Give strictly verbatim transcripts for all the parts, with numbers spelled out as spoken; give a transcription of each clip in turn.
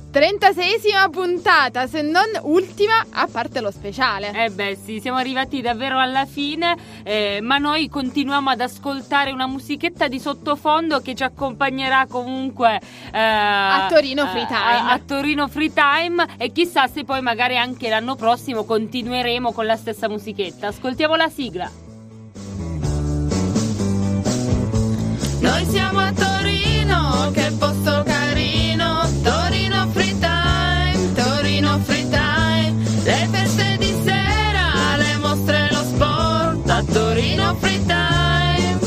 trentaseiesima puntata, se non ultima, a parte lo speciale. Eh beh sì, siamo arrivati davvero alla fine, eh, ma noi continuiamo ad ascoltare una musichetta di sottofondo che ci accompagnerà comunque eh, a Torino Free Time. A, a Torino Free Time, e chissà se poi magari anche l'anno prossimo continueremo con la stessa musichetta. Ascoltiamo la sigla. Noi siamo a Torino, che posto carino, Torino Free Time, Torino Free Time, le feste di sera, le mostre, lo sport, a Torino Free Time,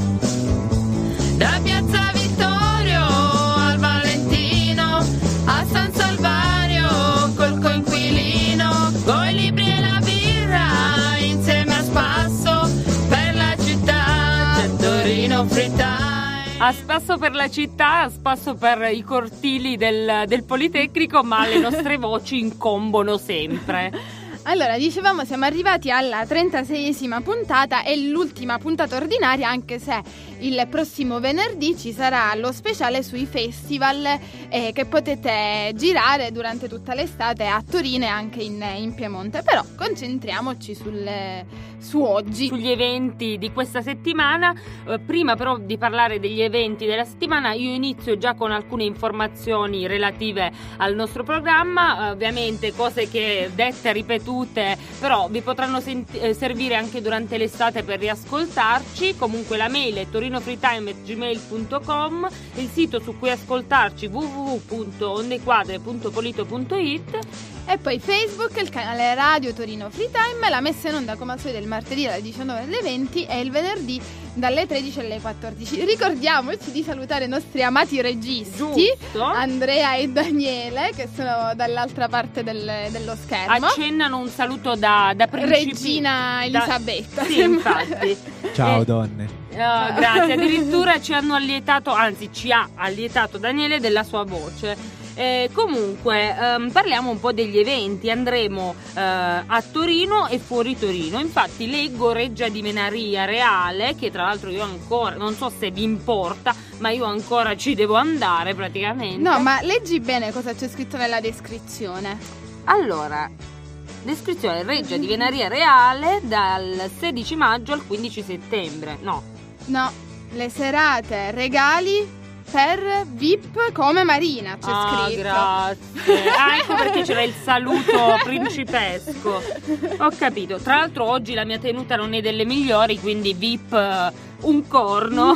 da Piazza Vittorio al Valentino, a San Salvario, col coinquilino, coi libri e la birra, insieme a spasso, per la città, c'è Torino Free Time. A spasso per la città, a spasso per i cortili del, del Politecnico, ma le nostre voci incombono sempre. Allora, dicevamo, siamo arrivati alla trentaseiesima puntata, e l'ultima puntata ordinaria, anche se il prossimo venerdì ci sarà lo speciale sui festival eh, che potete girare durante tutta l'estate a Torino e anche in, in Piemonte. Però concentriamoci sul, su oggi. Sugli eventi di questa settimana. Eh, prima però di parlare degli eventi della settimana, io inizio già con alcune informazioni relative al nostro programma, eh, ovviamente cose che dette ripetute però vi potranno senti- eh, servire anche durante l'estate per riascoltarci. Comunque la mail è torinofreetime at gmail punto com, il sito su cui ascoltarci w w w punto ondequadre punto polito punto it, e poi Facebook, il canale radio Torino Free Time, la messa in onda come al solito il martedì dalle diciannove alle venti e il venerdì dalle tredici alle quattordici. Ricordiamoci di salutare i nostri amati registi, giusto, Andrea e Daniele, che sono dall'altra parte del, dello schermo. Accennano un saluto da, da principi, Regina Elisabetta. Da, sì, infatti. Ciao eh, donne. Oh, grazie, addirittura ci hanno allietato, anzi ci ha allietato Daniele della sua voce. Eh, comunque ehm, parliamo un po' degli eventi. Andremo eh, a Torino e fuori Torino. Infatti leggo Reggia di Venaria Reale, che tra l'altro io ancora non so se vi importa, ma io ancora ci devo andare praticamente. No, ma leggi bene cosa c'è scritto nella descrizione. Allora, descrizione: Reggia di Venaria Reale dal sedici maggio al quindici settembre. No No, le serate regali per V I P come Marina, c'è ah, scritto. Grazie. Ah, ecco perché c'era il saluto principesco. Ho capito. Tra l'altro oggi la mia tenuta non è delle migliori, quindi V I P un corno.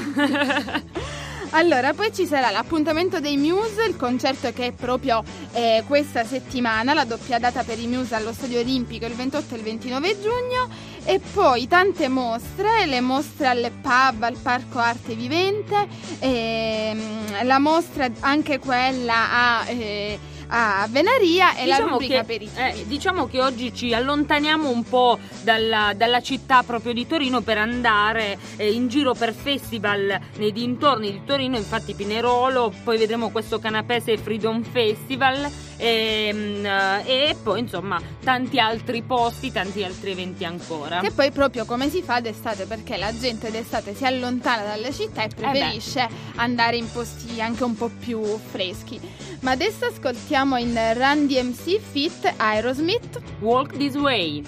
Allora, poi ci sarà l'appuntamento dei Muse, il concerto che è proprio eh, questa settimana, la doppia data per i Muse allo Stadio Olimpico il ventotto e il ventinove giugno, e poi tante mostre, le mostre alle pub, al Parco Arte Vivente, e, la mostra anche quella a... Eh, a Venaria e diciamo la rubrica che, aperitivi. Eh, diciamo che oggi ci allontaniamo un po' dalla, dalla città proprio di Torino per andare eh, in giro per festival nei dintorni di Torino, infatti Pinerolo, poi vedremo questo canapese Freedom Festival e, e poi insomma tanti altri posti, tanti altri eventi ancora. Che poi proprio come si fa d'estate, perché la gente d'estate si allontana dalle città e preferisce eh andare in posti anche un po' più freschi. Ma adesso ascoltiamo in Run D M C feat. Aerosmith, Walk This Way.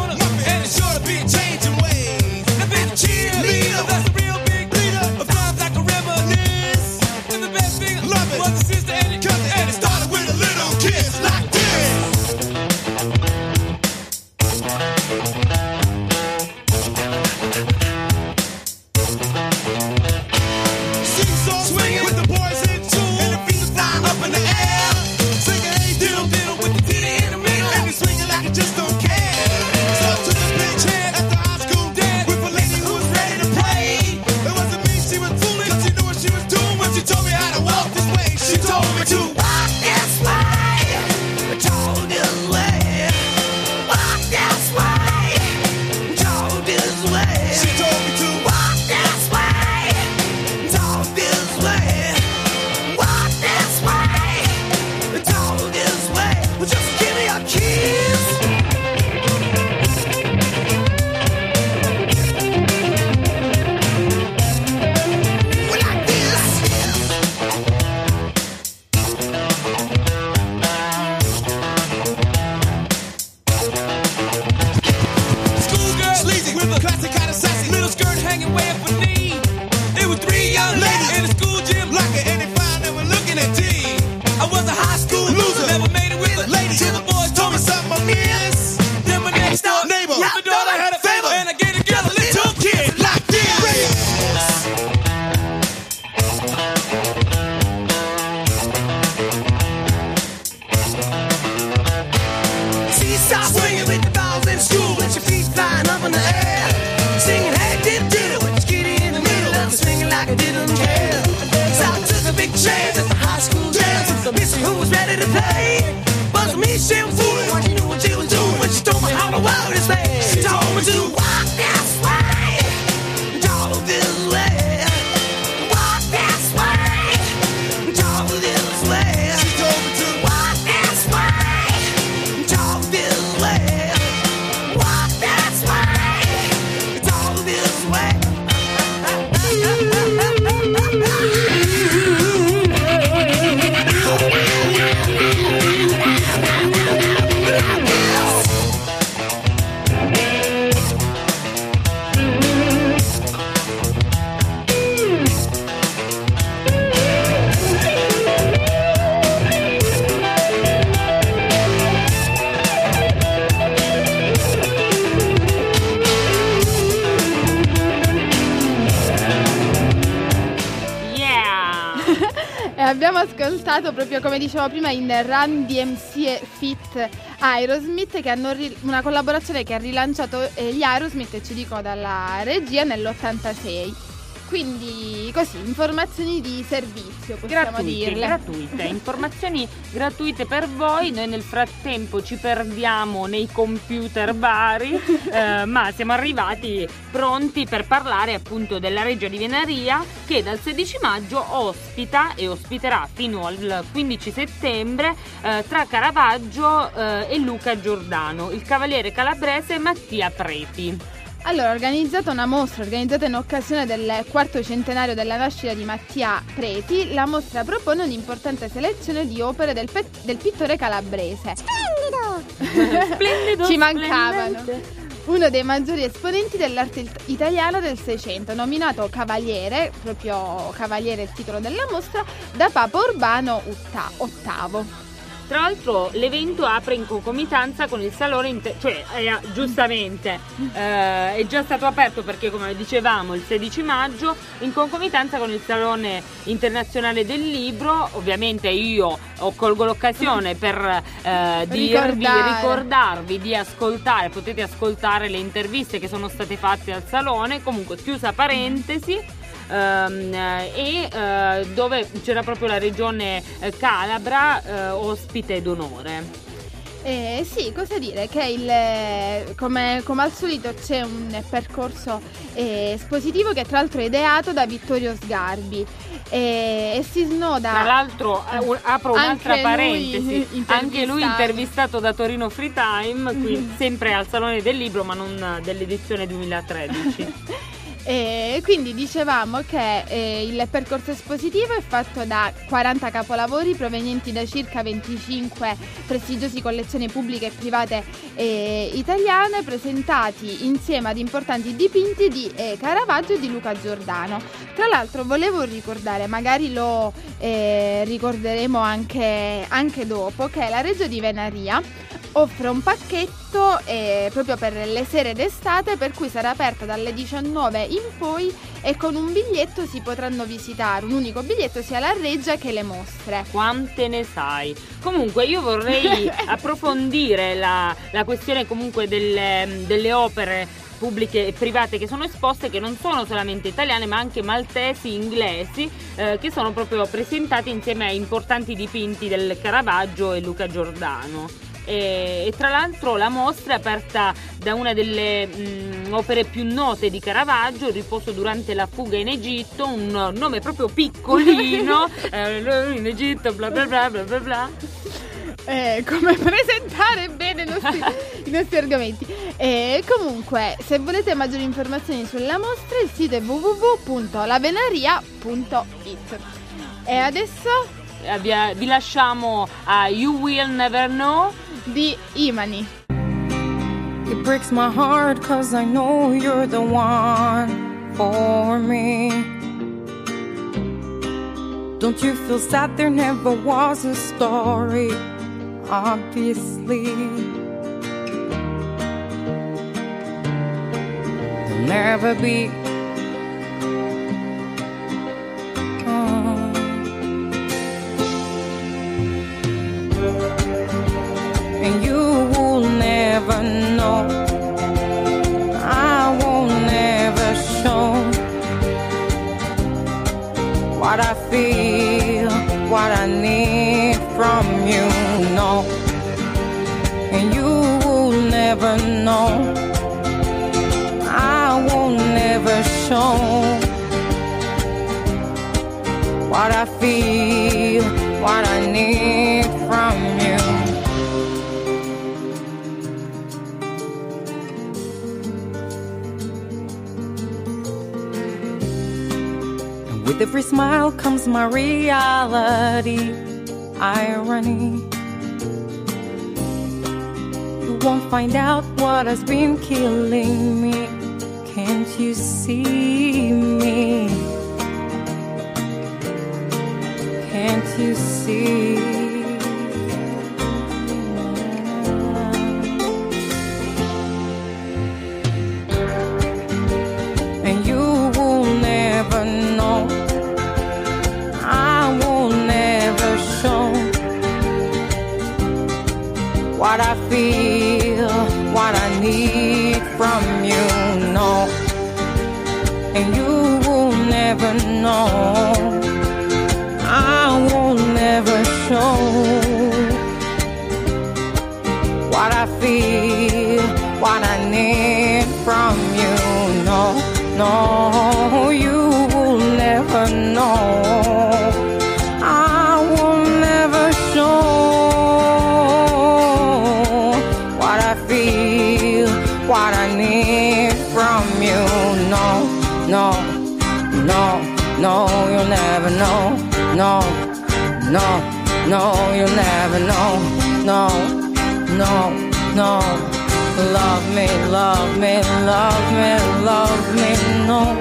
Cheerleader, that's a real big leader. Of times I lady till the boys told me something I missed. Then my next door neighbor, my daughter had a favor, and I gave the girl a little kid like this. Seesaw swinging with the balls in school, with your feet flying up in the air, singing hey diddle diddle with your skitty in the middle, and swinging like I didn't care. So I took a big chance at the high school dance with the missy who was ready to play. But me, she was fooling when she knew what she was doing, when she told me how the world is made. She told me to walk this way, talk this way, walk this way, talk this way. She told me to walk this way, talk this way, walk this way, talk this way. Abbiamo ascoltato proprio come dicevo prima in Run D M C Fit Aerosmith, che hanno ri- una collaborazione che ha rilanciato eh, gli Aerosmith, ci dico dalla regia, nell'ottantasei. Quindi così, informazioni di servizio, possiamo gratuite, dirle. gratuite, informazioni gratuite per voi. Noi nel frattempo ci perdiamo nei computer vari, eh, ma siamo arrivati pronti per parlare appunto della Regia di Venaria, che dal sedici maggio ospita e ospiterà fino al quindici settembre eh, tra Caravaggio eh, e Luca Giordano, il cavaliere calabrese Mattia Preti. Allora, ho organizzato una mostra organizzata in occasione del quarto centenario della nascita di Mattia Preti. La mostra propone un'importante selezione di opere del, pe- del pittore calabrese. Splendido! Splendido! Ci mancavano! Uno dei maggiori esponenti dell'arte it- italiana del Seicento, nominato cavaliere, proprio cavaliere il titolo della mostra, da Papa Urbano ottavo. Tra l'altro l'evento apre in concomitanza con il salone, inter- cioè eh, giustamente eh, è già stato aperto perché, come dicevamo, il sedici maggio, in concomitanza con il Salone Internazionale del Libro. Ovviamente io colgo l'occasione per eh, dirvi, Ricordare. ricordarvi di ascoltare, potete ascoltare le interviste che sono state fatte al Salone, comunque chiusa parentesi. Um, e uh, dove c'era proprio la regione eh, Calabra eh, ospite d'onore. Eh, sì, cosa dire? Che il, come, come al solito c'è un percorso eh, espositivo che tra l'altro è ideato da Vittorio Sgarbi e, e si snoda. Tra l'altro eh, apro un'altra parentesi, lui anche lui intervistato da Torino Free Time, qui, sempre al Salone del Libro ma non dell'edizione duemilatredici. E quindi dicevamo che eh, il percorso espositivo è fatto da quaranta capolavori provenienti da circa venticinque prestigiose collezioni pubbliche e private eh, italiane, presentati insieme ad importanti dipinti di eh, Caravaggio e di Luca Giordano. Tra l'altro volevo ricordare, magari lo eh, ricorderemo anche, anche dopo, che la Regia di Venaria offre un pacchetto eh, proprio per le sere d'estate, per cui sarà aperta dalle diciannove in poi e con un biglietto si potranno visitare, un unico biglietto, sia la Reggia che le mostre. Quante ne sai? Comunque io vorrei approfondire la, la questione comunque delle, delle opere pubbliche e private che sono esposte, che non sono solamente italiane ma anche maltesi, inglesi, eh, che sono proprio presentati insieme a importanti dipinti del Caravaggio e Luca Giordano. E, e tra l'altro la mostra è aperta da una delle mh, opere più note di Caravaggio, Il riposo durante la fuga in Egitto, un nome proprio piccolino, eh, in Egitto bla bla bla bla bla bla. Eh, come presentare bene i nostri, i nostri argomenti. E comunque, se volete maggiori informazioni sulla mostra, il sito è w w w punto la venaria punto i t. E adesso vi lasciamo a You Will Never Know di Imani. It breaks my heart cause I know you're the one for me. Don't you feel sad there never was a story obviously. There'll never be and you will never know. I won't never show what I feel, what I need from you, no. And you will never know. I won't never show what I feel, what I need from you. With every smile comes my reality, irony. You won't find out what has been killing me. Can't you see me? Can't you see? And you will never know. I will never show what I feel, what I need from you, no. And you will never know. I will never show what I feel, what I need from you, no, no. You will never know. I will never show what I feel, what I need from you, no, no, no, no. You'll never know, no, no, no. You'll never know, no, no, no. Love me, love me, love me, love me, no.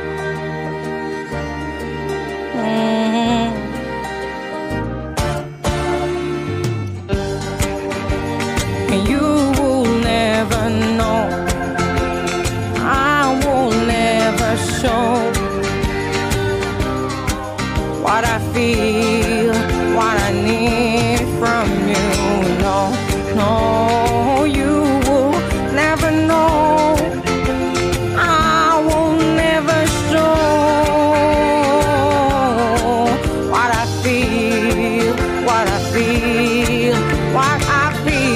Mm-hmm. And you will never know. I will never show what I feel, what I need from you, no, no. You will never know. I will never show what I feel, what I feel, what I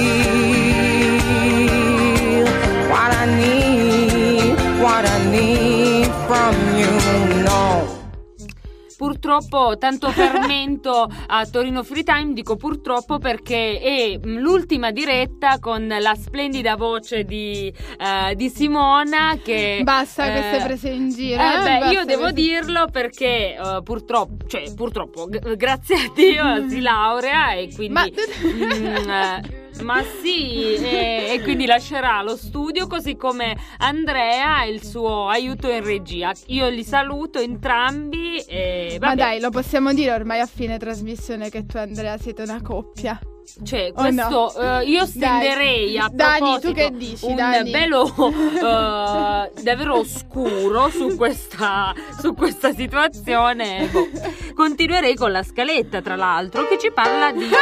feel, what I need, what I need from you, no. Purtroppo tanto fermento a Torino Free Time, dico purtroppo perché è l'ultima diretta con la splendida voce di, uh, di Simona che basta uh, queste prese in giro. Eh, eh? beh, io Basta devo queste... dirlo perché uh, purtroppo, cioè purtroppo, g- grazie a Dio si laurea e quindi Ma... mm, uh, ma sì, e, e quindi lascerà lo studio, così come Andrea e il suo aiuto in regia. Io li saluto entrambi e vabbè. Ma dai, lo possiamo dire ormai a fine trasmissione che tu e Andrea siete una coppia. Cioè, Oh, questo no. uh, io stenderei a Dani, proposito tu che dici, un Dani? velo uh, davvero oscuro su questa, su questa situazione. Boh. Continuerei con la scaletta, tra l'altro, che ci parla di...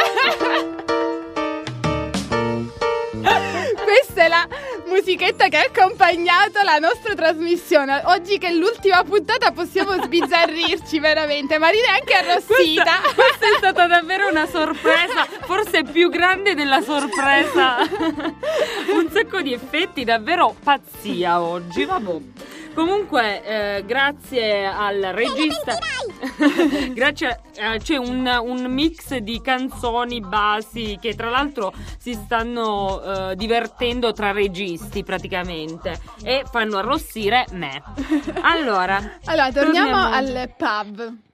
Questa è la musichetta che ha accompagnato la nostra trasmissione. Oggi che è l'ultima puntata possiamo sbizzarrirci veramente. Marina è anche arrossita. Questa, questa è stata davvero una sorpresa, forse più grande della sorpresa. Un sacco di effetti, davvero pazzia oggi, vabbè. Comunque eh, grazie al regista grazie eh, c'è un, un mix di canzoni basi che tra l'altro si stanno eh, divertendo tra registi praticamente e fanno arrossire me. Allora Allora torniamo, torniamo al pub.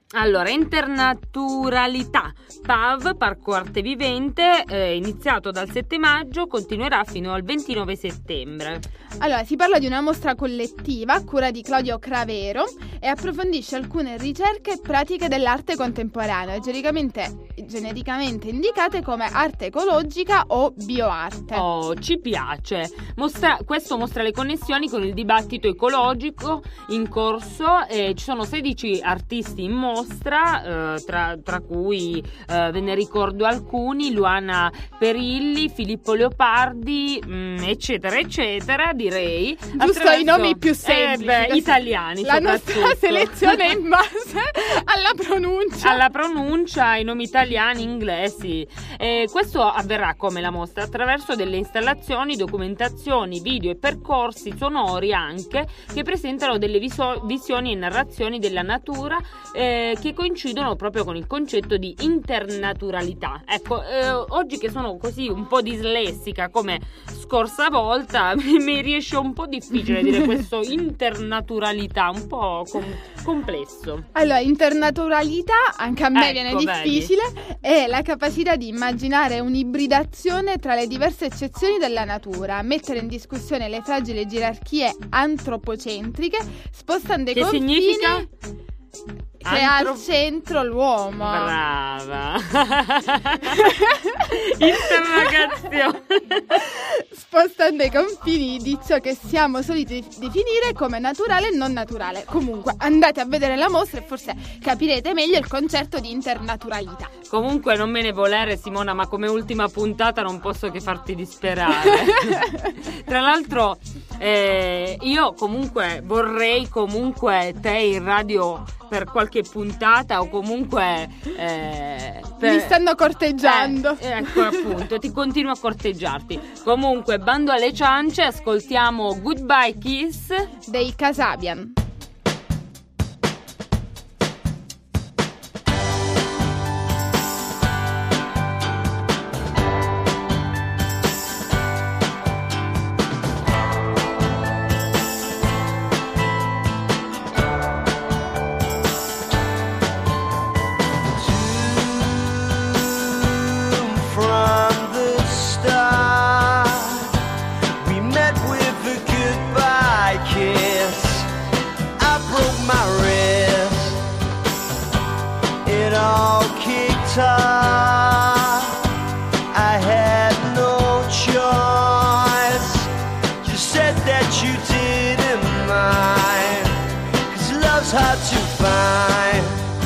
Allora, internaturalità, P A V, Parco Arte Vivente, eh, iniziato dal sette maggio, continuerà fino al ventinove settembre. Allora, si parla di una mostra collettiva a cura di Claudio Cravero e approfondisce alcune ricerche e pratiche dell'arte contemporanea, genericamente, genericamente indicate come arte ecologica o bioarte. Oh, ci piace. Mostra, questo mostra le connessioni con il dibattito ecologico in corso. Eh, ci sono sedici artisti in mostra. Mostra, eh, tra, tra cui eh, ve ne ricordo alcuni: Luana Perilli, Filippo Leopardi, mh, eccetera eccetera, direi. Giusto, attraverso, i nomi più semplici, eh beh, italiani la nostra selezione in base alla pronuncia alla pronuncia, i nomi italiani, inglesi. E questo avverrà come la mostra attraverso delle installazioni, documentazioni, video e percorsi sonori anche, che presentano delle viso- visioni e narrazioni della natura eh, che coincidono proprio con il concetto di internaturalità. Ecco, eh, oggi che sono così un po' dislessica come scorsa volta, mi riesce un po' difficile dire questo internaturalità, un po' com- complesso. Allora, internaturalità anche a me ecco, viene difficile, vedi? È la capacità di immaginare un'ibridazione tra le diverse eccezioni della natura, mettere in discussione le fragili gerarchie antropocentriche, spostando i che confini. Significa? Che ha al centro l'uomo. Brava. Interrogazione. Spostando i confini di ciò che siamo soliti definire come naturale e non naturale. Comunque andate a vedere la mostra e forse capirete meglio il concetto di internaturalità. Comunque non me ne volere, Simona, ma come ultima puntata non posso che farti disperare. Tra l'altro eh, io comunque vorrei comunque te in radio per qualche puntata, o comunque eh, per... mi stanno corteggiando. Eh, ecco appunto, ti continuo a corteggiarti. Comunque, bando alle ciance, ascoltiamo Goodbye Kiss dei Kasabian. I had no choice. You said that you didn't mind, 'cause love's hard to find.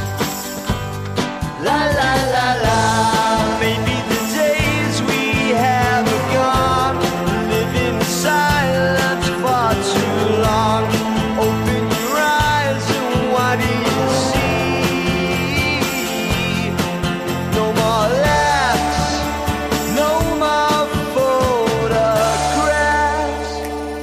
La la la la. Maybe the days we have are gone, living in silence far too long. Open your eyes and what do you see? No more laughs, no more photographs.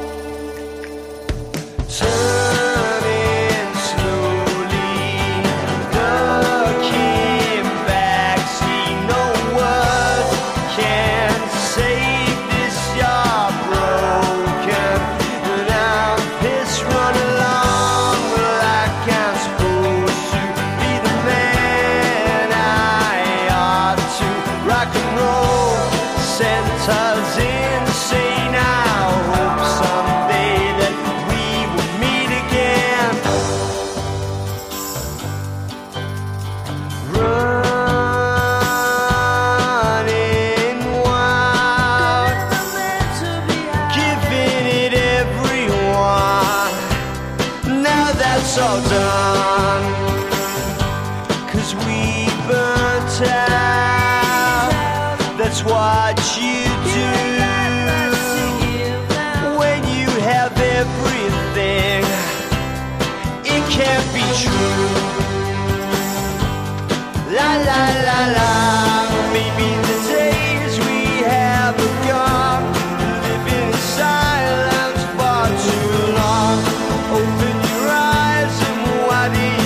Turning slowly, looking back, see no words can save this. You're broken, now this run along like I'm supposed to be the man I ought to. Rock and roll sent us insane. I hope someday that we will meet again. Running wild, giving it everyone. Now that's all done, 'cause we burnt out. That's what you do when you have everything. It can't be true. La la la la. Maybe the days we have are gone, living in silence far too long. Open your eyes and what do you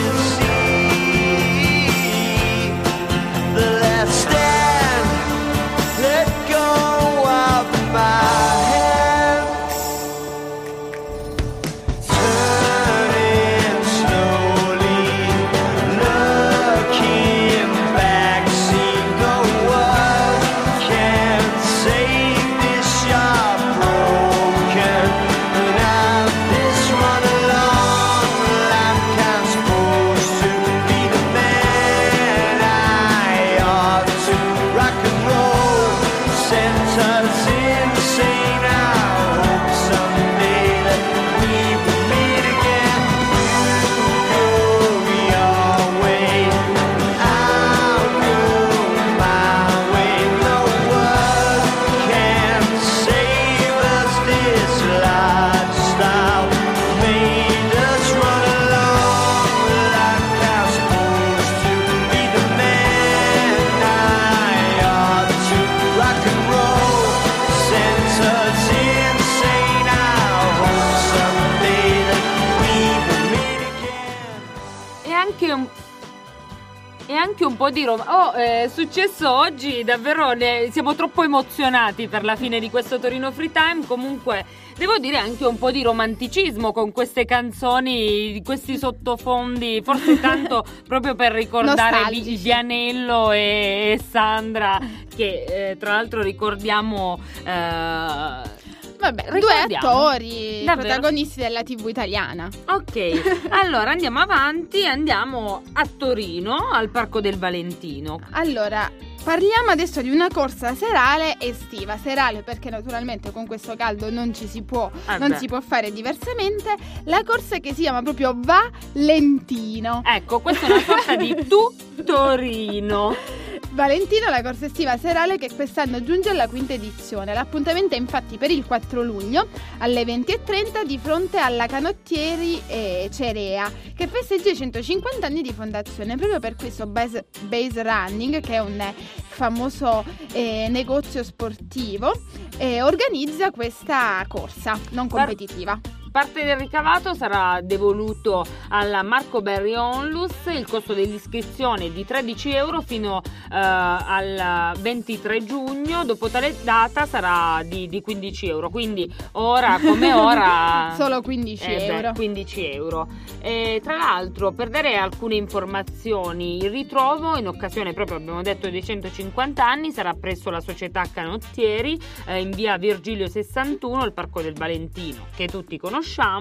it's insane. I hope someday that we will meet again. Go your way, I'll go my way. No one can save us. This lifestyle made us run along like I'm supposed to be the man I ought to. Rock and roll sends us insane. I hope someday that we will meet again. E anche un E anche un po' di rom- Oh, è successo oggi, davvero ne- siamo troppo emozionati per la fine di questo Torino Free Time. Comunque devo dire anche un po' di romanticismo con queste canzoni, questi sottofondi, forse tanto proprio per ricordare Nostalgici. Bi- Vianello e, e Sandra, che eh, tra l'altro ricordiamo eh, Vabbè, due ricordiamo. attori Davvero? protagonisti della tivù italiana. Ok, allora andiamo avanti, andiamo a Torino, al Parco del Valentino. Allora, parliamo adesso di una corsa serale estiva. Serale perché naturalmente con questo caldo non ci si può, Eh non beh. si può fare diversamente. La corsa che si chiama proprio Valentino. Ecco, questa è una sorta di Tu Torino. Valentino, la corsa estiva serale che quest'anno giunge alla quinta edizione. L'appuntamento è infatti per il quattro luglio alle venti e trenta di fronte alla Canottieri eh, Cerea, che festeggia i centocinquanta anni di fondazione. Proprio per questo Base, Base Running, che è un eh, famoso eh, negozio sportivo, eh, organizza questa corsa non competitiva. Parte del ricavato sarà devoluto alla Marco Berri Onlus, il costo dell'iscrizione è di tredici euro fino eh, al ventitré giugno, dopo tale data sarà di, di quindici euro, quindi ora come ora Solo quindici eh beh, euro. quindici euro. E tra l'altro, per dare alcune informazioni, il ritrovo in occasione proprio, abbiamo detto, dei centocinquanta anni sarà presso la società Canottieri eh, in via Virgilio sessantuno, al Parco del Valentino, che tutti conosciamo,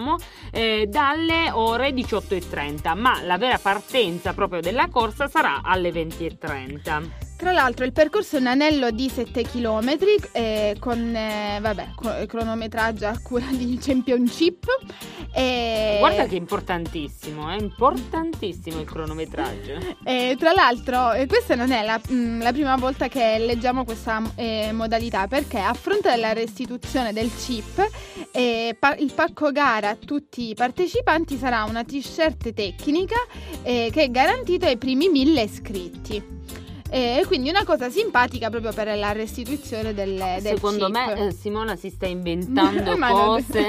eh, dalle ore diciotto e trenta, ma la vera partenza proprio della corsa sarà alle venti e trenta. Tra l'altro il percorso è un anello di sette chilometri eh, con eh, vabbè, co- cronometraggio a cura di Championship. E... Guarda che è importantissimo, è importantissimo il cronometraggio. E tra l'altro eh, questa non è la, mh, la prima volta che leggiamo questa eh, modalità, perché a fronte della restituzione del chip eh, pa- il pacco gara a tutti i partecipanti sarà una t-shirt tecnica eh, che è garantita ai primi mille iscritti. E quindi una cosa simpatica proprio per la restituzione del, del Secondo chip. me eh, Simona si sta inventando Ma non- cose.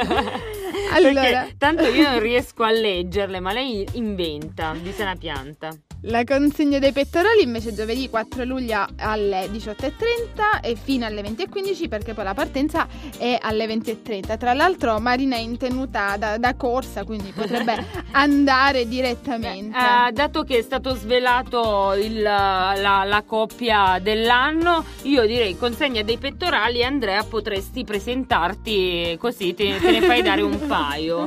Allora. Perché tanto io non riesco a leggerle, ma lei inventa, dice una pianta. La consegna dei pettorali invece giovedì quattro luglio alle diciotto e trenta e fino alle venti e quindici, perché poi la partenza è alle venti e trenta. Tra l'altro Marina è in tenuta da, da corsa, quindi potrebbe andare direttamente. Eh, dato che è stato svelato il, la, la coppia dell'anno, io direi consegna dei pettorali e Andrea potresti presentarti, così te, te ne fai dare un paio.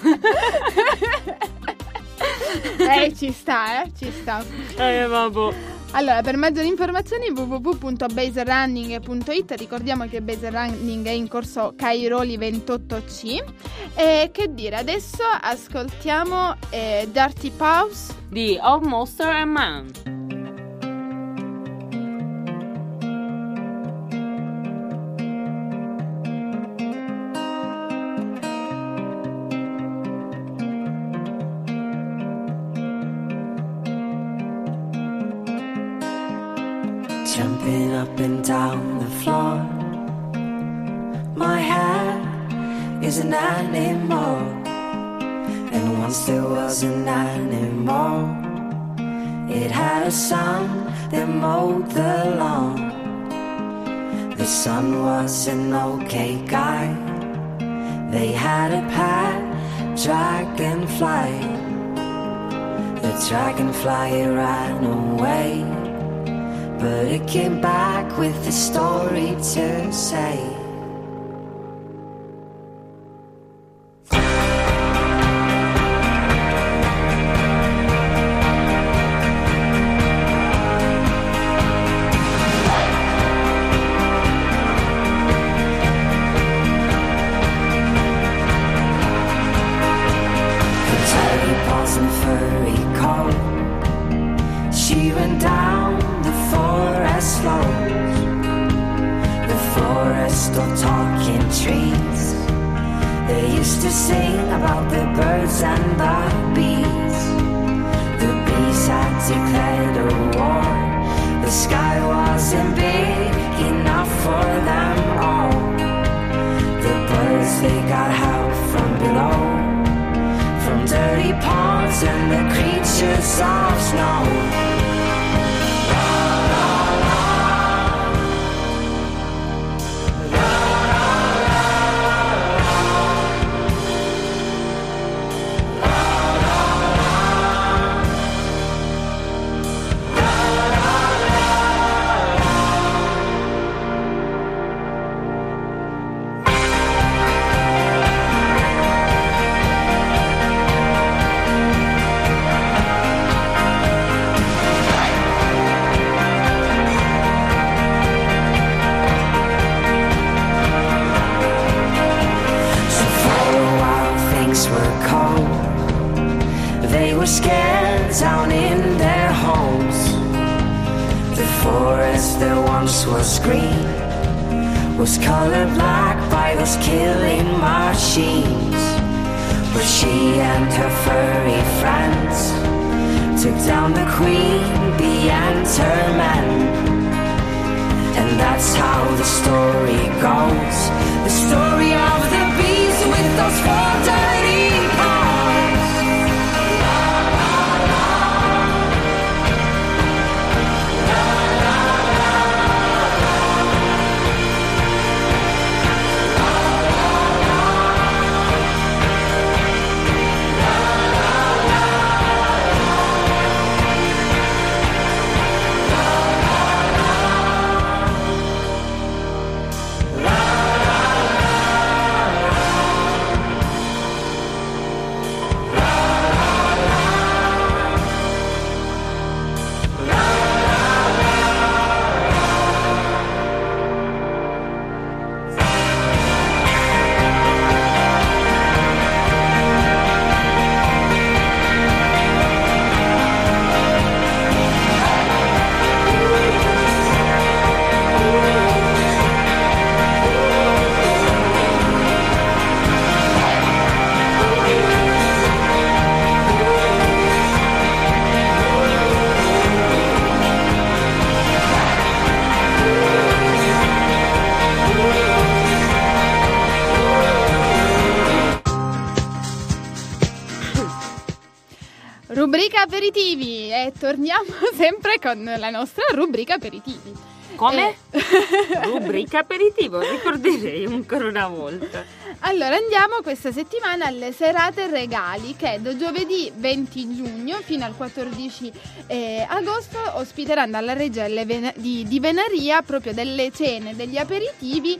Eh, ci sta, eh, ci sta. Eh, vabbè. Allora, per maggiori informazioni w w w punto base running punto i t. Ricordiamo che Base Running è in corso Cairoli ventotto C. E che dire, adesso ascoltiamo eh, Dirty Pause Di Almost a Man. Jumping up and down the floor. My hair is an animal, and once there was an animal. It had a son that mowed the lawn. The son was an okay guy. They had a pet dragonfly. The dragonfly ran away, but it came back with a story to say. forest of talking trees. They used to sing about the birds and the bees. The bees had declared a war. The sky wasn't big enough for them all. The birds, they got help from below, from dirty ponds and the creatures of snow. Scared down in their homes. The forest that once was green was colored black by those killing machines. But she and her furry friends took down the queen, bee and her men. And that's how the story goes, the story of the bees with those four dirty paws. Rubrica aperitivi e torniamo sempre con la nostra rubrica aperitivi. Come? Eh. Rubrica aperitivo, ricorderei ancora una volta. Allora andiamo questa settimana alle serate regali che da giovedì venti giugno fino al quattordici eh, agosto ospiteranno alla Regelle Ven- di, di Venaria proprio delle cene, degli aperitivi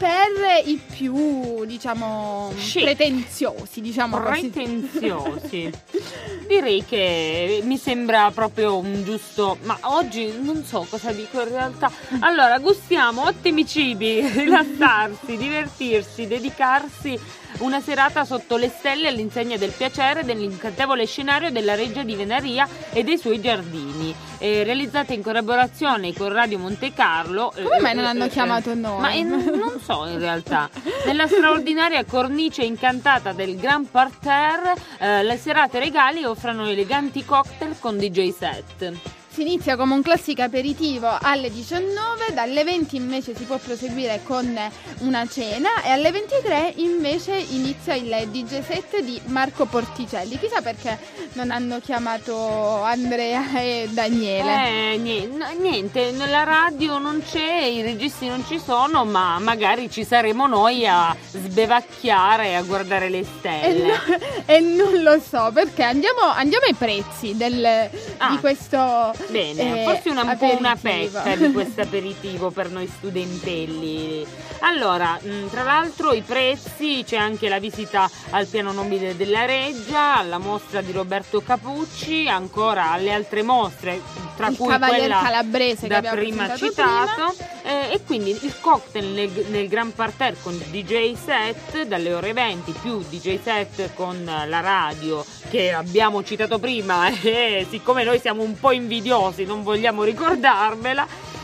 per i più, diciamo, Chic. pretenziosi, diciamo così. Pretenziosi. Direi che mi sembra proprio un giusto, ma oggi non so cosa dico in realtà. Allora, gustiamo ottimi cibi, rilassarsi, divertirsi, dedicarsi una serata sotto le stelle all'insegna del piacere dell'incantevole scenario della Reggia di Venaria e dei suoi giardini, eh, realizzata in collaborazione con Radio Monte Carlo. Come eh, mai non eh, hanno eh, chiamato noi? Ma eh, non so in realtà. Nella straordinaria cornice incantata del Grand Parterre, eh, le serate regali offrono eleganti cocktail con D J set. Si inizia come un classico aperitivo alle diciannove, dalle venti invece si può proseguire con una cena e alle ventitré invece inizia il D J set di Marco Porticelli. Chissà perché non hanno chiamato Andrea e Daniele. Eh, niente, niente, nella radio non c'è, i registi non ci sono, ma magari ci saremo noi a sbevacchiare e a guardare le stelle. E, no, e non lo so perché andiamo, andiamo ai prezzi del, ah. di questo. Bene, eh, forse una aperitivo. po' una pecca di questo aperitivo per noi studentelli. Allora, mh, tra l'altro i prezzi, c'è anche la visita al piano nobile della Reggia, alla mostra di Roberto Capucci, ancora alle altre mostre, tra il cui Cavalier quella Calabrese da che abbiamo prima citato citato, eh, e quindi il cocktail nel, nel Grand Parterre con D J set dalle ore venti, più D J set con la radio che abbiamo citato prima e siccome noi siamo un po' invidiosi non vogliamo ricordarvela,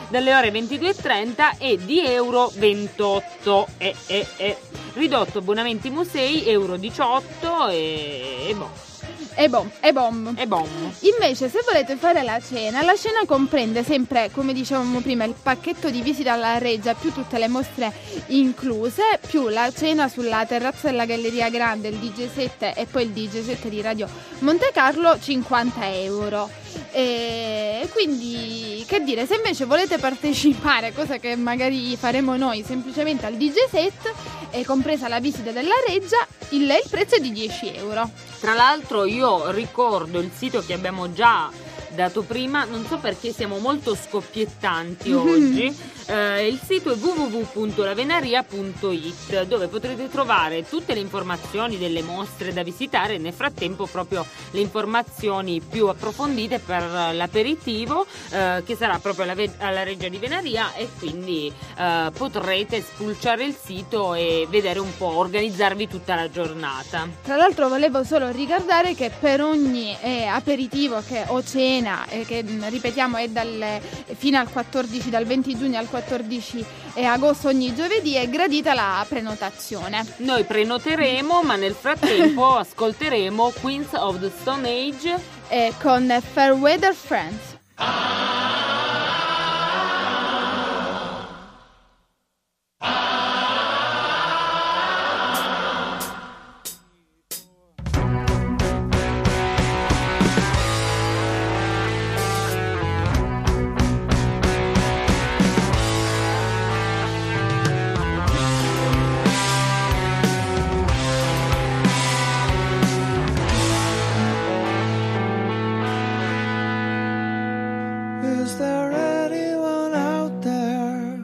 dalle ore ventidue e trenta e di euro ventotto e, e, e. Ridotto abbonamenti musei euro diciotto e, e boh. E bom, e bom. E bom. Invece, se volete fare la cena, la cena comprende sempre, come dicevamo prima, il pacchetto di visita alla Reggia più tutte le mostre incluse, più la cena sulla terrazza della Galleria Grande, il D J set e poi il D J set di Radio Monte Carlo, cinquanta euro. E quindi, che dire, se invece volete partecipare, cosa che magari faremo noi, semplicemente al D J set, e compresa la visita della Reggia, il, il prezzo è di dieci euro. Tra l'altro io ricordo il sito che abbiamo già dato prima, non so perché siamo molto scoppiettanti Mm-hmm. oggi, eh, il sito è w w w punto la venaria punto i t, dove potrete trovare tutte le informazioni delle mostre da visitare e nel frattempo proprio le informazioni più approfondite per l'aperitivo, eh, che sarà proprio alla, ve- alla Reggia di Venaria, e quindi eh, potrete spulciare il sito e vedere un po', organizzarvi tutta la giornata. Tra l'altro volevo solo ricordare che per ogni eh, aperitivo che, o cena, eh, che ripetiamo è dal, fino al quattordici, dal venti giugno al quattordici agosto ogni giovedì, è gradita la prenotazione. Noi prenoteremo, ma nel frattempo ascolteremo Queens of the Stone Age eh, con Fairweather Friends. Is there anyone out there?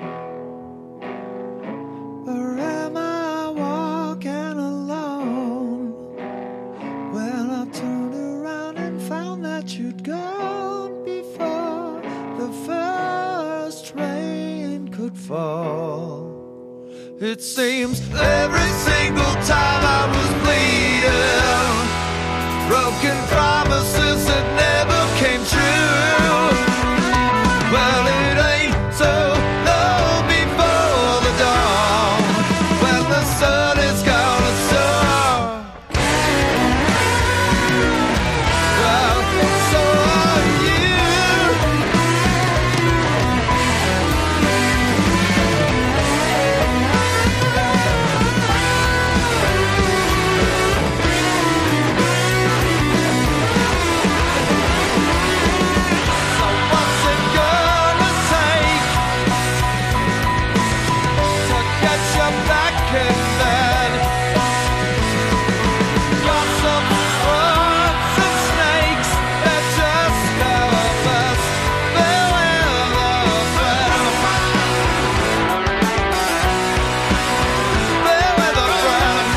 Or am I walking alone? When I turned around and found that you'd gone before the first rain could fall. It seems every single time I was bleeding, broken promises that never came true. Well, it ain't so long before the dawn, when the sun is gonna soar. Well, so are you. So what's it gonna take to get you back in bed? Got some swamps and snakes that just love us. Fairweather friends. Fairweather friends.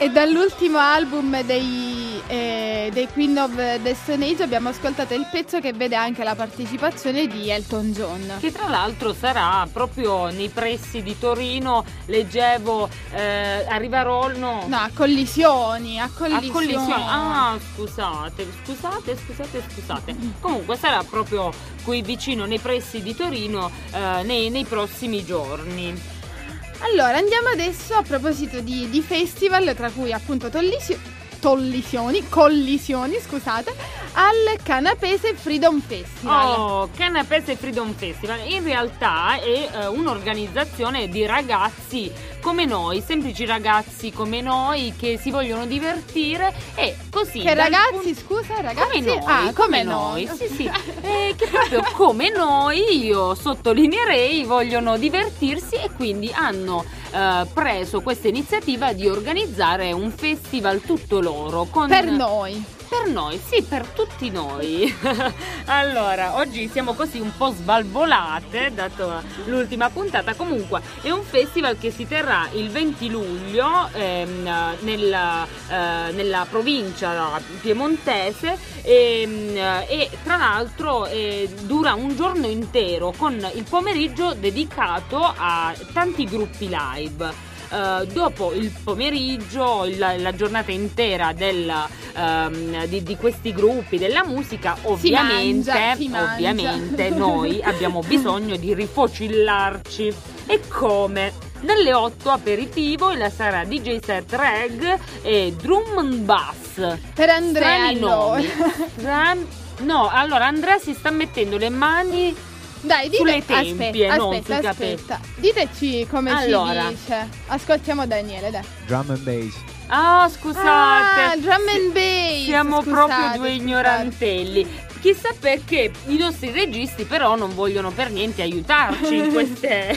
E dall'ultimo album dei, eh, dei Queen of the Stone Age abbiamo ascoltato il pezzo che vede anche la partecipazione di Elton John, che tra l'altro sarà proprio nei pressi di Torino. Leggevo eh, arriverò no, no a collisioni a collisioni, a collisioni. Ah, scusate scusate scusate scusate comunque sarà proprio qui vicino nei pressi di Torino eh, nei, nei prossimi giorni. Allora, andiamo adesso a proposito di, di festival, tra cui appunto tollisio, tollisioni, collisioni, scusate, al Canapese Freedom Festival. Oh, Canapese Freedom Festival in realtà è eh, un'organizzazione di ragazzi come noi, semplici ragazzi come noi che si vogliono divertire e così. Che ragazzi, punto... scusa, ragazzi? Come noi, ah, come, come noi, noi. sì sì, eh, che proprio come noi, io sottolineerei, vogliono divertirsi e quindi hanno eh, preso questa iniziativa di organizzare un festival tutto loro. Con... Per noi. Per noi, sì, per tutti noi. Allora, oggi siamo così un po' svalvolate, dato l'ultima puntata. Comunque, è un festival che si terrà il venti luglio ehm, nella, eh, nella provincia piemontese e, e tra l'altro eh, dura un giorno intero con il pomeriggio dedicato a tanti gruppi live. Uh, dopo il pomeriggio, la, la giornata intera del, um, di, di questi gruppi, della musica, ovviamente, si mangia, si mangia. ovviamente noi abbiamo bisogno di rifocillarci. E come? Dalle otto aperitivo e la sarà D J set reg e drum and bass. Per Andrea nomi. Ram- no, allora Andrea si sta mettendo le mani Dai, dite, sulle tempie, aspetta, non aspetta, sui aspetta. Diteci come allora. ci dice. Ascoltiamo Daniele, dai. Drum and bass. Ah, scusate. Ah, drum and bass. Siamo scusate, proprio due scusate. ignorantelli. Chissà perché i nostri registi però non vogliono per niente aiutarci in queste...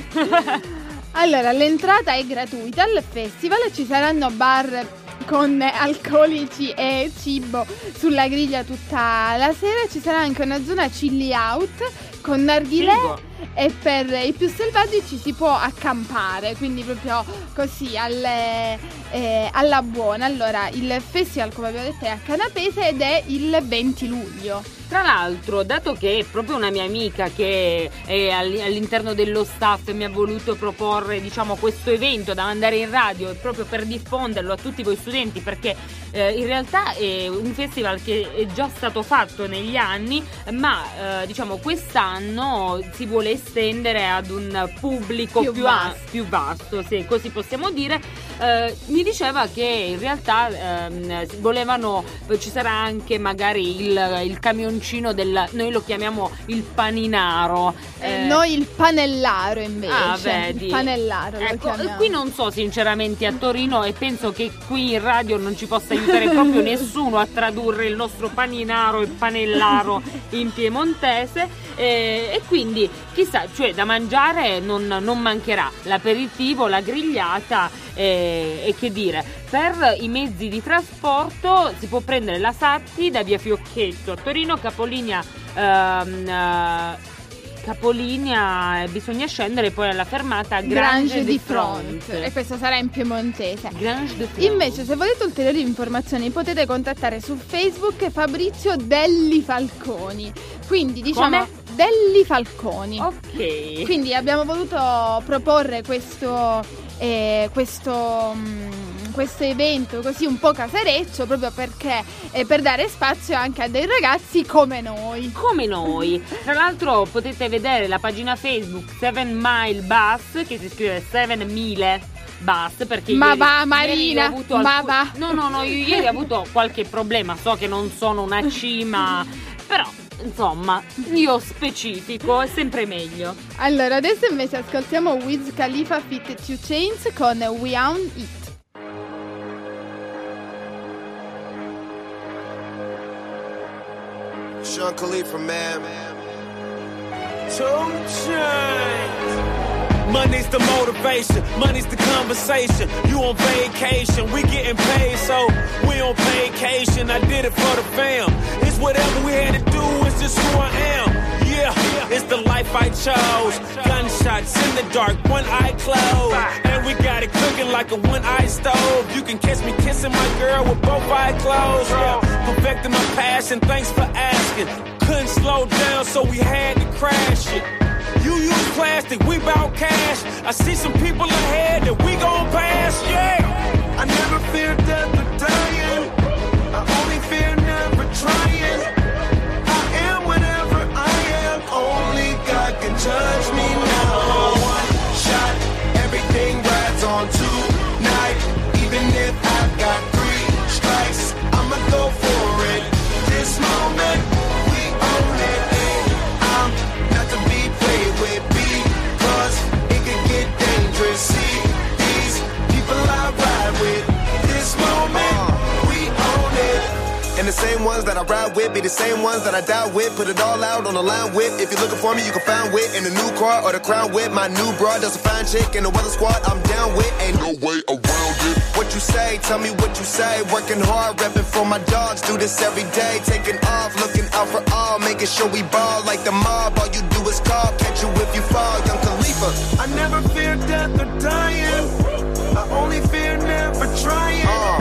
Allora, l'entrata è gratuita al festival, ci saranno bar con alcolici e cibo sulla griglia tutta la sera, ci sarà anche una zona chilli out con narghilè e per i più selvaggi ci si può accampare, quindi proprio così alle, eh, alla buona. Allora, il festival, come abbiamo detto, è a Canapese ed è il venti luglio. Tra l'altro, dato che è proprio una mia amica che è all'interno dello staff e mi ha voluto proporre, diciamo, questo evento da mandare in radio proprio per diffonderlo a tutti voi studenti, perché eh, in realtà è un festival che è già stato fatto negli anni, ma eh, diciamo quest'anno si vuole estendere ad un pubblico più, più vasto, a, più vasto, se così possiamo dire. Eh, mi diceva che in realtà ehm, volevano, ci sarà anche magari il, il camioncino del, noi lo chiamiamo il paninaro, eh, eh, noi il panellaro invece. Ah, vedi. Il panellaro, lo ecco, chiamiamo. qui non so sinceramente a Torino, e penso che qui in radio non ci possa aiutare proprio nessuno a tradurre il nostro paninaro e panellaro in piemontese, eh, e quindi chissà, cioè da mangiare non, non mancherà l'aperitivo, la grigliata, eh, e che dire, per i mezzi di trasporto si può prendere la Satti da via Fiocchetto a Torino, capolinea ehm, eh, capolinea eh, bisogna scendere poi alla fermata Grange, Grange de di Front. Front, e questo sarà in piemontese. Grange de Front. Invece, se volete ulteriori informazioni potete contattare su Facebook Fabrizio Delli Falconi, quindi diciamo Come? Delli Falconi. Ok. Quindi abbiamo voluto proporre questo eh, questo mh, questo evento così un po' casereccio, proprio perché eh, per dare spazio anche a dei ragazzi come noi. Come noi. Tra l'altro potete vedere la pagina Facebook Seven Mile Bus, che si scrive Seven Mile Bus, perché Ma ieri, va ieri Marina, ho avuto ma alcun... va. No, no, no, io ieri ho avuto qualche problema, so che non sono una cima, però insomma, io specifico, è sempre meglio. Allora, adesso invece ascoltiamo Wiz Khalifa feat. two Chainz con We Own It. Sean Khalifa, man. Two chains. Money's the motivation, money's the conversation. You on vacation, we getting paid, so we on vacation. I did it for the fam. It's whatever we had to do, it's just who I am. Yeah, it's the life I chose. Gunshots in the dark, one eye closed. And we got it cooking like a one-eye stove. You can catch me kissing my girl with both eyes closed. Yeah, perfecting my passion, thanks for asking. Couldn't slow down, so we had to crash it. You use plastic, we bout cash. I see some people ahead that we gon' pass, yeah. I never fear death or dying. I only fear never trying. I am whatever I am. Only God can judge me now. One shot, everything rides on tonight. Even if I've got three strikes, I'ma go for it. This moment, we own it. And I'm not to be played with because it can get dangerous. See, these people I ride with. This moment, we own it. And the same ones that I ride with be the same ones that I die with. Put it all out on the line with. If you're looking for me, you can find wit in the new car or the crown with. My new broad does a fine chick in the weather squad. I'm down with. Ain't no way around it. What you say? Tell me what you say. Working hard, repping for my dogs. Do this every day. Taking off, looking out for all. Making sure we ball like the mob. All you do is call. Catch you if you fall. Young Khalifa. I never fear death or dying. I only fear never trying. Uh.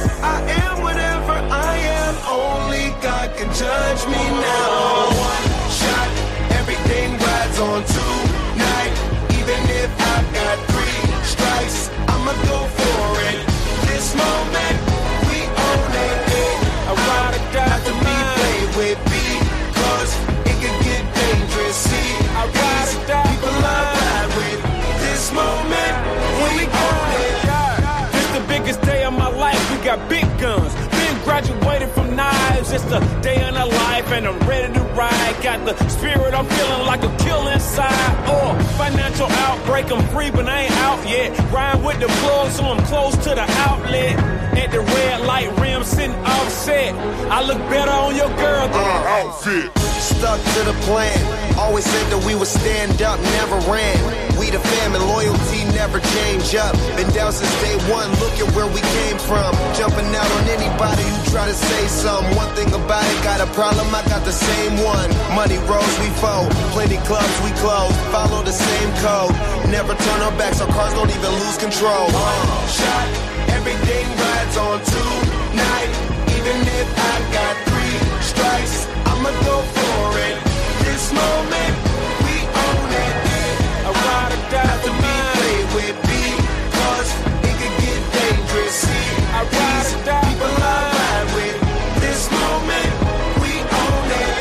I am whatever I am. Only God can judge me now. One shot, everything rides on tonight. Even if I've got three strikes, I'ma go for it. This moment, we own it. I ride or die Not to be played with because it can get dangerous. See, I ride or die people I ride with. This moment, we own it. This the biggest day of my life. We got big guns. Been graduated from knives. It's the day in our life, and I'm ready to ride. Got the spirit, I'm feeling like a kill inside. Oh, financial outbreak, I'm free, but I ain't out yet. Ride with the plug, so I'm close to the outlet. At the red light rim, sitting offset. I look better on your girl than her outfit. Stuck to the plan. Always said that we would stand up, never ran. We the fam and loyalty never change up. Been down since day one, look at where we came from. Jumping out on anybody who try to say something. One thing about it, got a problem, I got the same one. Money rolls, we fold. Plenty clubs, we close. Follow the same code. Never turn our backs, our cars don't even lose control. One shot, everything rides on tonight. Even if I've got three strikes, I'ma go for it. This moment, we own it. I ride or die Not to for be mine. played with because it can get dangerous. See, I ride these or die people for I mine. ride with. This moment, we own it.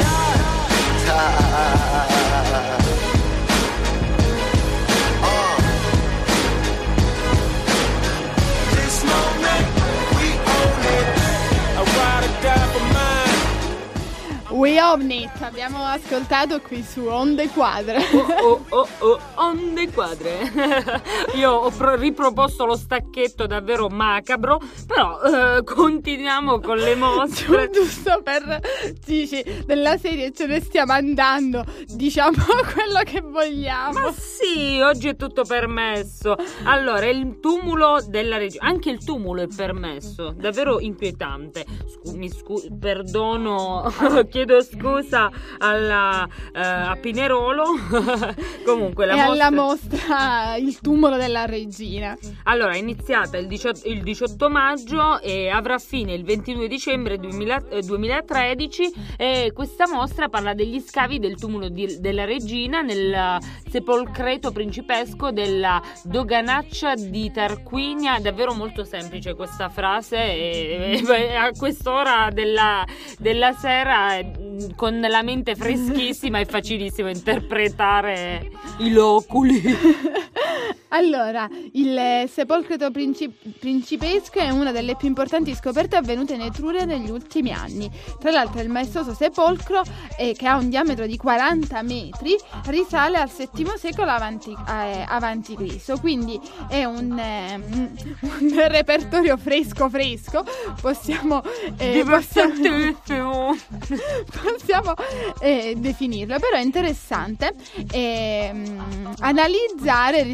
Uh, This moment, we own it. I ride or die for mine. We Own It, abbiamo ascoltato qui su Onde Quadre. Oh oh oh, onde quadre. Io ho pro- riproposto lo stacchetto davvero macabro, però eh, continuiamo con le mostre. Giusto per dici della serie ce ne stiamo andando, diciamo quello che vogliamo. Ma sì, oggi è tutto permesso. Allora, il tumulo della regione, anche il tumulo è permesso, davvero inquietante. Scu- mi scu- perdono, chiedo scusa alla, eh, a Pinerolo. Comunque la e mostra... alla mostra Il tumulo della regina. Allora, è iniziata il diciotto, il diciotto maggio e avrà fine il ventidue dicembre duemila, eh, duemilatredici, e questa mostra parla degli scavi del tumulo di, della regina nel sepolcreto principesco della doganaccia di Tarquinia. Davvero molto semplice questa frase e, e a quest'ora della, della sera, con la mente freschissima, è facilissimo interpretare i loculi. Allora, il sepolcreto princip- principesco è una delle più importanti scoperte avvenute in Etruria negli ultimi anni. Tra l'altro il maestoso sepolcro, eh, che ha un diametro di quaranta metri, risale al settimo secolo avanti, eh, avanti Cristo, quindi è un, eh, un repertorio fresco fresco, possiamo, eh, possiamo, possiamo eh, definirlo, però è interessante eh, analizzare i risultati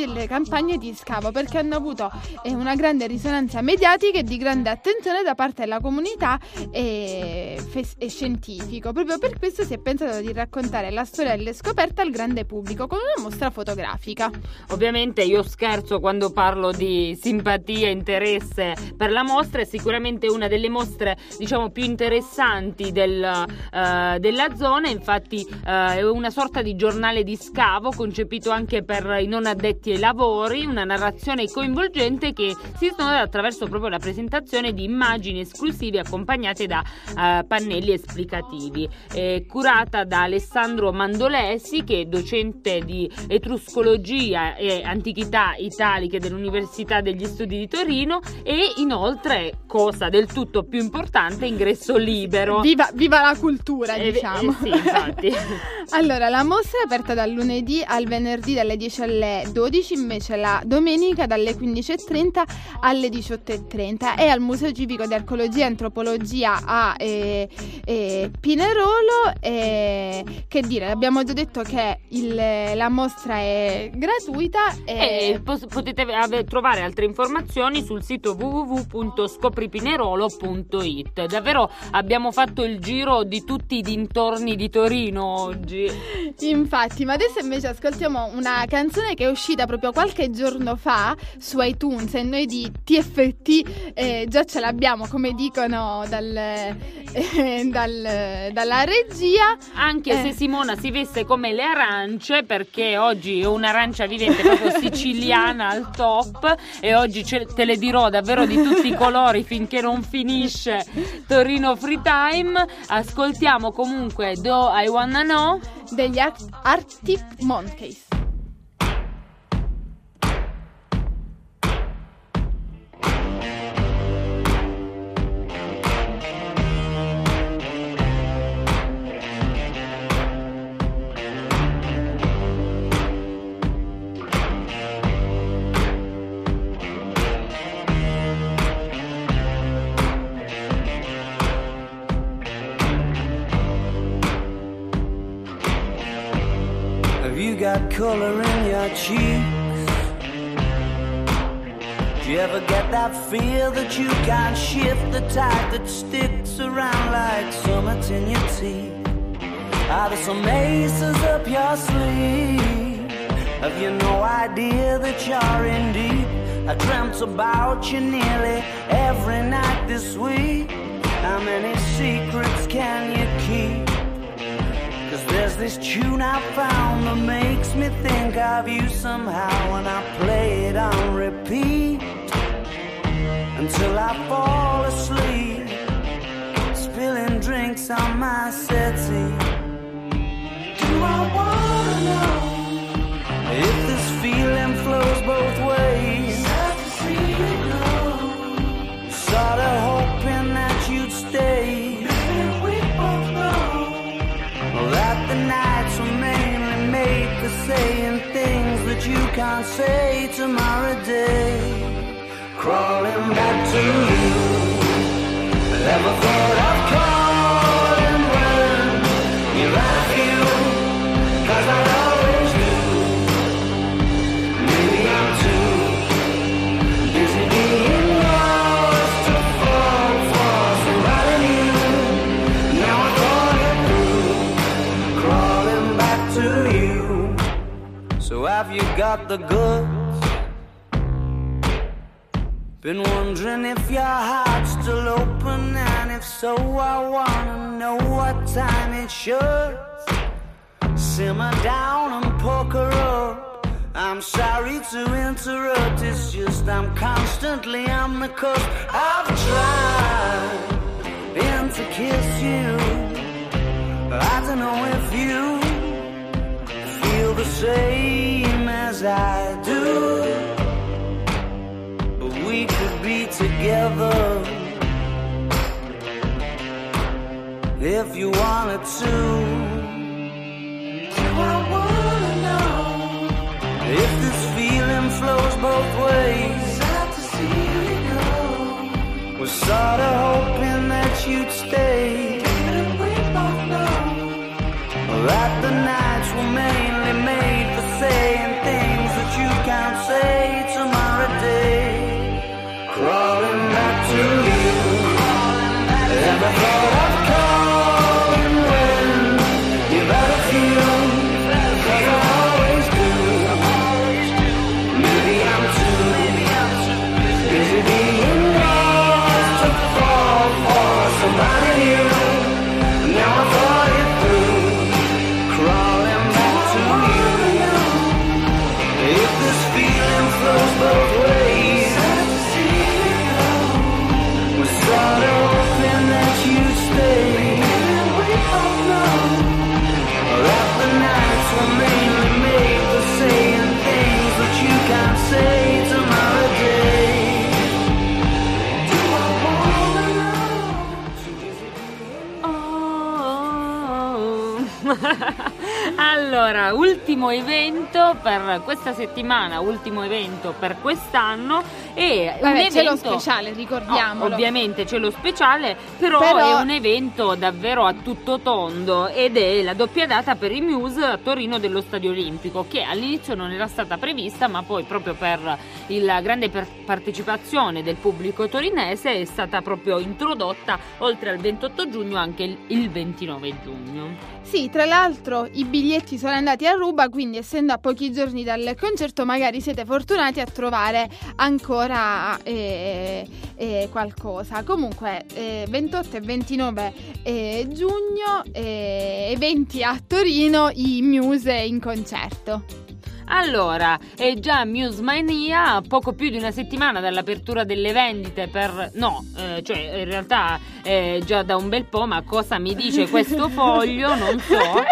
delle campagne di scavo, perché hanno avuto eh, una grande risonanza mediatica e di grande attenzione da parte della comunità e, fes- e scientifico. Proprio per questo si è pensato di raccontare la storia delle scoperte al grande pubblico con una mostra fotografica. Ovviamente io scherzo quando parlo di simpatia e interesse per la mostra, è sicuramente una delle mostre diciamo più interessanti del, uh, della zona. Infatti uh, è una sorta di giornale di scavo concepito anche per i non addetti ai lavori, una narrazione coinvolgente che si snoda attraverso proprio la presentazione di immagini esclusive accompagnate da uh, pannelli esplicativi. È curata da Alessandro Mandolesi, che è docente di etruscologia e antichità italiche dell'Università degli Studi di Torino, e inoltre, cosa del tutto più importante, ingresso libero. Viva, viva la cultura, eh, diciamo. Eh, sì, infatti. Allora, la mostra è aperta dal lunedì al venerdì dalle dieci alle dodici, invece la domenica dalle quindici e trenta alle diciotto e trenta. È al Museo Civico di Archeologia e Antropologia a eh, eh, Pinerolo. E, che dire, abbiamo già detto che il, la mostra è gratuita e, e pos- potete ave- trovare altre informazioni sul sito w w w punto scopripinerolo punto i t. Davvero abbiamo fatto il giro di tutti i dintorni di Torino oggi. Infatti, ma adesso invece ascoltiamo una canzone che è uscita proprio qualche giorno fa su iTunes, e noi di T F T eh, già ce l'abbiamo, come dicono dal, eh, dal, dalla regia. Anche eh. se Simona si veste come le arance, perché oggi è un'arancia vivente proprio siciliana al top, e oggi ce, te le dirò davvero di tutti i colori finché non finisce Torino Free Time. Ascoltiamo comunque Do I Wanna Know degli Art- Arctic Monkeys. Got color in your cheeks. Do you ever get that feel that you can't shift, the tide that sticks around like summits in your teeth? Are there some aces up your sleeve? Have you no idea that you're in deep? I dreamt about you nearly every night this week. How many secrets can you keep? Cause there's this tune I found that makes me think of you somehow, and I play it on repeat until I fall asleep, spilling drinks on my settee. Do I wanna know if this feeling flows both ways? Sad to see you go. Sorta hoping that you'd stay. Maybe we both know that the nights were mainly made for saying things that you can't say tomorrow day. Crawling back to you, never thought I'd call and run. You like you, cause I always do. Maybe I'm too busy being lost to fall for somebody new. Now I thought it through, crawling back to you. So have you got the goods? Been wondering if your heart's still open, and if so, I wanna know what time it should. Simmer down and poker up. I'm sorry to interrupt, it's just I'm constantly on the cusp. I've tried been to kiss you, but I don't know if you feel the same as I do. We could be together if you wanted to. Do I wanna know if this feeling flows both ways? Sad to see you go. We're sorta hoping that you'd stay. Didn't we both know that the nights were mainly made for saying things that you can't to you. Ever thought of calling when you've had a few? Cause I always do. Maybe I'm too busy being lost to fall for somebody new. Now I thought it through, crawling back to you. If this feeling flows both ways, was sort of hoping that you'd stay. Or that the nights were mainly made for saying things that you can't say tomorrow day. Do I wanna know? Oh. Allora, ultimo evento per questa settimana, ultimo evento per quest'anno e un Vabbè, evento c'è lo speciale, ricordiamolo. No, ovviamente c'è lo speciale, però, Però- è un evento davvero a tutto tondo ed è la doppia data per i Muse a Torino dello Stadio Olimpico, che all'inizio non era stata prevista, ma poi proprio per la grande per- partecipazione del pubblico torinese è stata proprio introdotta oltre al ventotto giugno anche il, il ventinove giugno. Sì, tra l'altro i biglietti sono andati a ruba, quindi essendo a pochi giorni dal concerto magari siete fortunati a trovare ancora eh, eh, qualcosa. Comunque eh, ventotto e ventinove eh, giugno, eh, eventi a Torino, i Muse in concerto. Allora, è già Muse Mania, poco più di una settimana dall'apertura delle vendite per... No, eh, cioè in realtà è già da un bel po', ma cosa mi dice questo foglio? Non so.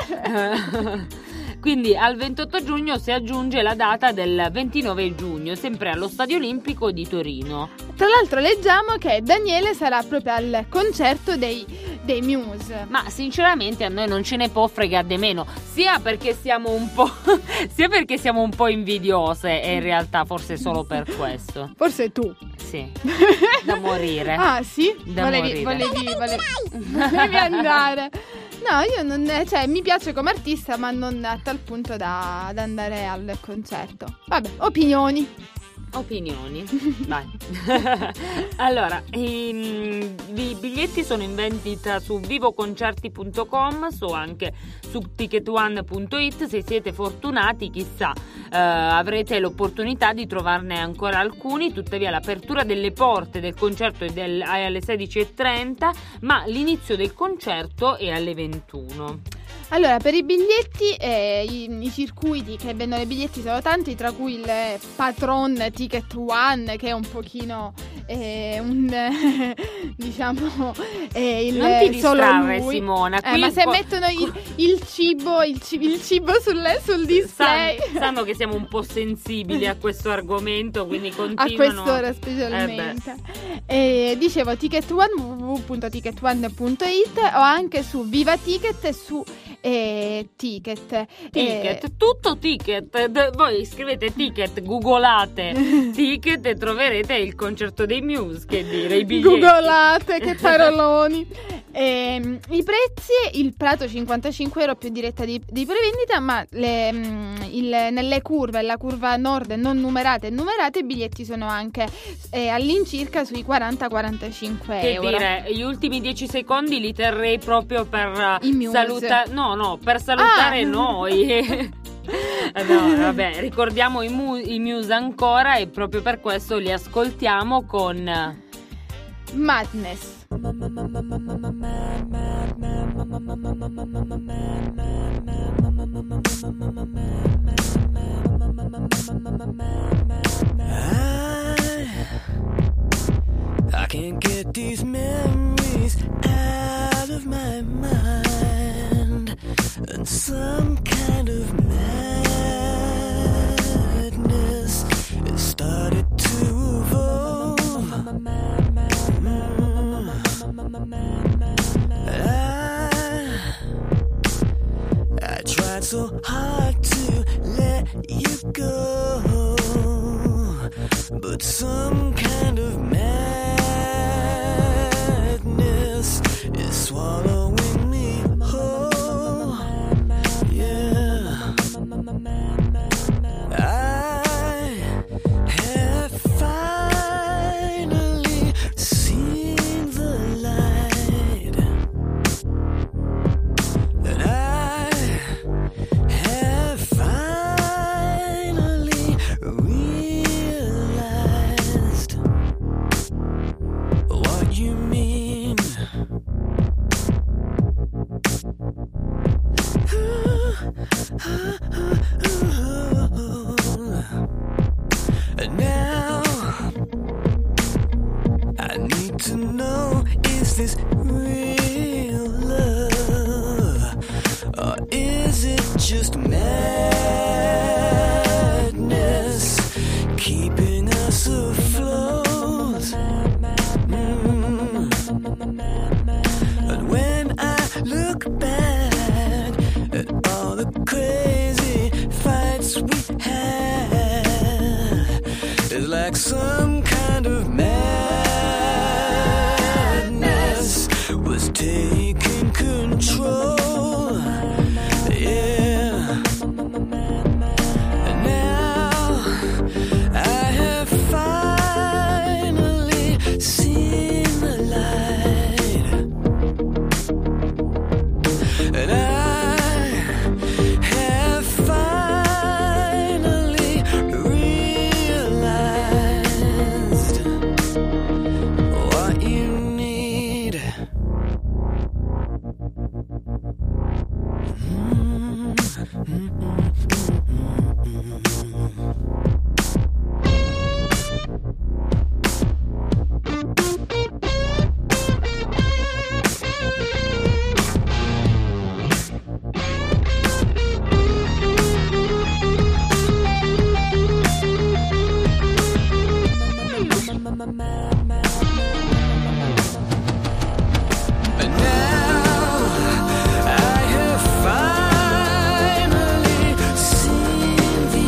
Quindi al ventotto giugno si aggiunge la data del ventinove giugno, sempre allo Stadio Olimpico di Torino. Tra l'altro leggiamo che Daniele sarà proprio al concerto dei, dei Muse. Ma sinceramente a noi non ce ne può fregare di meno, sia perché siamo un po' sia perché siamo un po' invidiose e in realtà forse solo per questo. Forse tu. Sì, da morire. Ah sì? Da volevi, morire. volevi, volevi, volevi andare. No, io non, cioè mi piace come artista, ma non a tal punto da, da andare al concerto. Vabbè, opinioni. Opinioni, vai. Allora, i, i biglietti sono in vendita su vivoconcerti punto com, so anche su ticket one punto it. Se siete fortunati, chissà, eh, avrete l'opportunità di trovarne ancora alcuni. Tuttavia l'apertura delle porte del concerto è, del, è alle sedici e trenta, ma l'inizio del concerto è alle ventuno. Allora, per i biglietti, eh, i, i circuiti che vendono i biglietti sono tanti, tra cui il Patron Ticket One, che è un pochino eh, un eh, diciamo eh, il non ti solo distrarre, lui. Simona. Eh, Qui ma se qua- mettono il, il cibo il, ci- il cibo sul, sul display Sanno, sanno che siamo un po' sensibili a questo argomento, quindi a continuano. quest'ora specialmente. Eh, dicevo ticket one w w w punto ticket one punto it o anche su Viva Ticket e su eh, Ticket. Ticket, Eh, tutto ticket. D- voi scrivete ticket, googolate ticket e troverete il concerto dei Muse, che dire, i biglietti. Googolate, che paroloni. Ehm, I prezzi, il Prato cinquantacinque euro più diretta di, di prevendita, ma le, mm, il, nelle curve, la curva nord non numerate e numerate, i biglietti sono anche eh, all'incirca sui quaranta quarantacinque Che euro. dire, gli ultimi dieci secondi li terrei proprio per I Muse. salutare, no no, per salutare Ah. noi. No, vabbè, ricordiamo i, mu- i Muse ancora e proprio per questo li ascoltiamo con Madness. I can't get these memories out of my mind, and some kind of madness has started to evolve. I, I tried so hard to let you go, but some kind of madness is swallowing me whole. Yeah, I have finally seen you mean. And now I need to know, is this real love, or is it just madness keeping us afloat? Mm. And when I look back at all the crazy fights we had, it's like some kind of madness was taking control. Yeah. And now I have finally seen the light. And I have finally realized what you need. And now I have finally seen the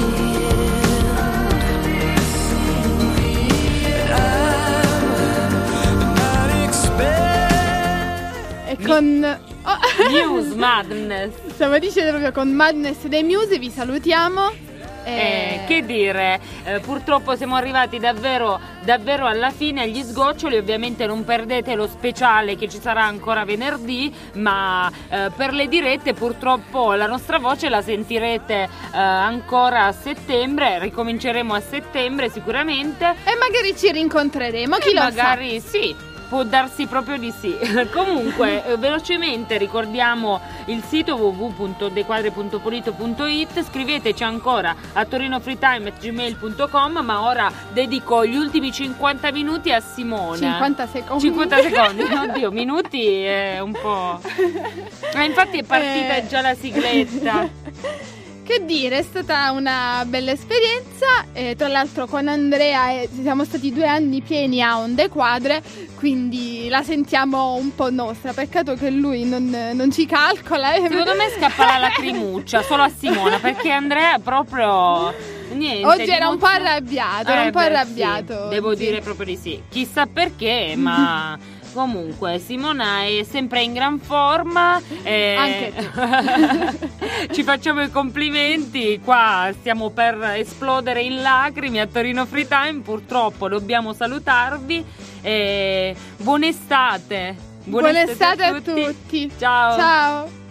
end. I'm not expecting. E con oh. Muse Madness. Stavo dicendo proprio con Madness dei Muse vi salutiamo. Eh, che dire, eh, purtroppo siamo arrivati davvero, davvero alla fine, agli sgoccioli. Ovviamente non perdete lo speciale che ci sarà ancora venerdì, ma eh, per le dirette purtroppo la nostra voce la sentirete eh, ancora a settembre. Ricominceremo a settembre sicuramente E magari ci rincontreremo, chi e lo magari sì. Può darsi proprio di sì. Comunque, eh, velocemente ricordiamo il sito w w w punto dequadre punto polito punto it. Scriveteci ancora a torinofreetime at gmail punto com. Ma ora dedico gli ultimi cinquanta minuti a Simona. cinquanta secondi. cinquanta secondi, oddio, minuti è un po'. Ma infatti è partita Eh. già la sigletta. Che dire, è stata una bella esperienza. Eh, tra l'altro con Andrea eh, siamo stati due anni pieni a Onde Quadre, quindi la sentiamo un po' nostra. Peccato che lui non, non ci calcola. Secondo me scappa la lacrimuccia solo a Simona, perché Andrea proprio niente. Oggi era un po' emozione- arrabbiato, era Eh un po' beh, arrabbiato. sì, devo oggi. dire proprio di sì. Chissà perché, ma comunque Simona è sempre in gran forma. E Anche ci facciamo i complimenti. Qua stiamo per esplodere in lacrime a Torino Free Time. Purtroppo dobbiamo salutarvi. E buona estate. Buona estate a tutti. Ciao. Ciao.